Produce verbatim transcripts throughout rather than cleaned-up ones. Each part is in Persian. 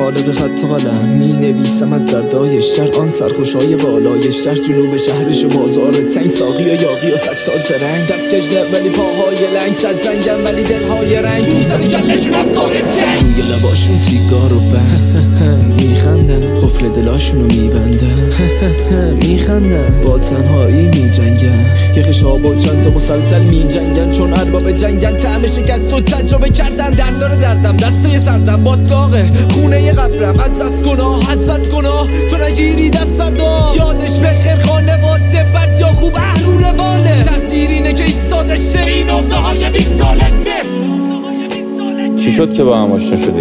خالق خط و قلم می نویسم از دردای شهر، آن سرخوشای بالای شهر، جنوب شهرش و بازار تنگ، ساقی و یاقی و ستاد زرنگ، دست کشده ولی پاهای لنگ، صد رنگم ولی دلهای رنگ، تو سری کلشون افکار چنگ، روی لباشون سیگار و بند میخندن، قفل دلاشونو میبندن میخندن، با تنهایی میجنگن، یه خشاب و چند تا مسلسل میجنگن، چون ارباب جنگن، طعم شکست و تجربه کردن، دردار دردم دستای سردم باتلاقه، خونه ی قبرم از دست گناه، از بس گناه تو نگیری دست فردا، یادش بخیر خانواده بد یا خوب اهل و رواله، تقدیر اینه که ایستاده شه این افته های بیست ساله شه. چی شد که با هم آشنا شدی؟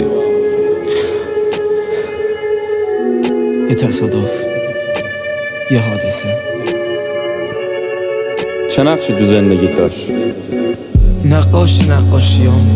یه تصادف، یه حادثه. چه نقشی تو زندگیت داشت؟ نقاش نقاشیام.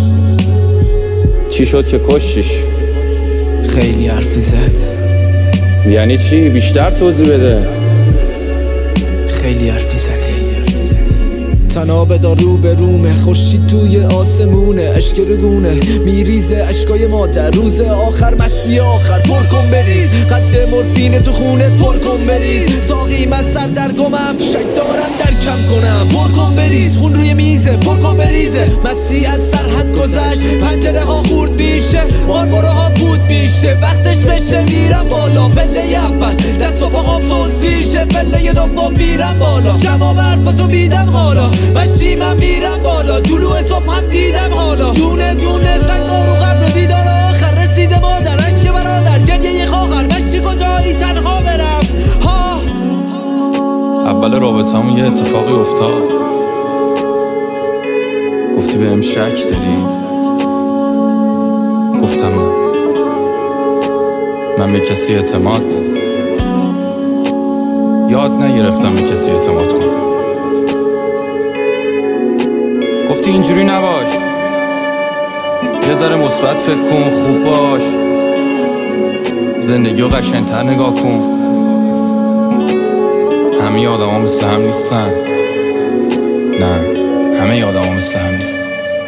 چی شد که کشتیش؟ خیلی حرفی زد. یعنی چی؟ بیشتر توضیح بده. خیلی حرفی زدی. تناب دارو به رومه، خوشی توی آسمونه، اشک رگونه میریزه، اشکای مادر، روز آخر مسیح آخر، پر کن بریز، قد مورفین تو خونه پر کن بریز، ساقی من سر در گمم، شک دارم در کم کنم، پر کن بریز، خون روی میزه، پر کن بریزه، مسیح از سرحد گذشت، پنجره ها خورد میشه، ماربورو ها بود میشه، وقتش بشه میرم بالا، پله اول دست و پاهم سوز میشه، پله دوم میرم بالا، جواب حرفتو میدم حالا، مشی من میرم بالا، طلوع صبح هم دیدم حالا، دونه دونه سنگار و قبر دیدار آخر رسیده مادر، عشق برادر، گریه ی خواهر، مشی کجایی تنها برم ها. اول رابطمون یه اتفاقی افتاد، گفتی بهم شک داری؟ گفتم نه، من به کسی اعتماد یاد نگرفتم به کسی اعتماد کنم. گفتی اینجوری نباش، یه ذره مثبت فکر کن، خوب باش، زندگی رو قشنگ‌تر نگاه کن، همه آدم ها مثل هم نیستن، نه همه آدم ها مثل هم نیستن،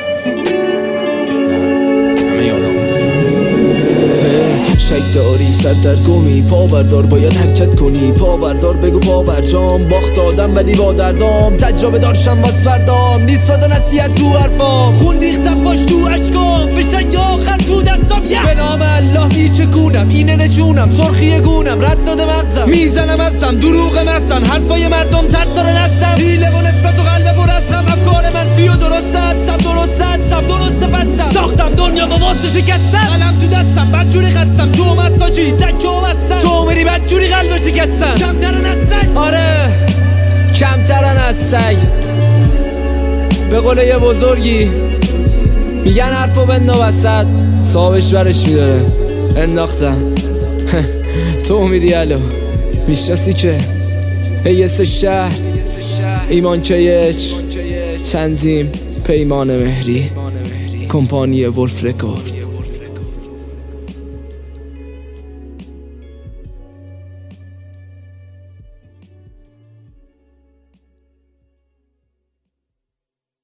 نه همه آدم ها مثل هم نیستن. شک داری سر در گمی، پا بردار باید حرکت کنی، پا بردار بگو پا برجام، باخت آدم ولی با دردام، تجربه دارشم واس فردام، نیست واسه نصیحت تو حرفام، خون ریختم باش تو اشکام، فشنگ آخر تو دستام، به نام الله میچکونم، اینه نشونم، سرخی گونم، رد داده مغزم، میزنم ازم، دروغ مستم، حرفای مردم ترسال نستم، حیله و نفرت و قلب برستم، افکار منفی و درست حدسم، درست حدسم، درست بدسم، ساختم دنیا با واسه شکستم، قلم تو دستم، بدجوری خستم، تو مساجی تک و بستم، تو میری بدجوری قلب شکستم، کمترن از سگ، آره کمترن از سگ، به قول یه بزرگی میگن حرفو بنداز وسط، صاحبش برش میداره، انداختم تو میری الو میشناسی که هیس شهر، ایمان کیچ، تنظیم پیمان مهری، کمپانی ولف رکورد.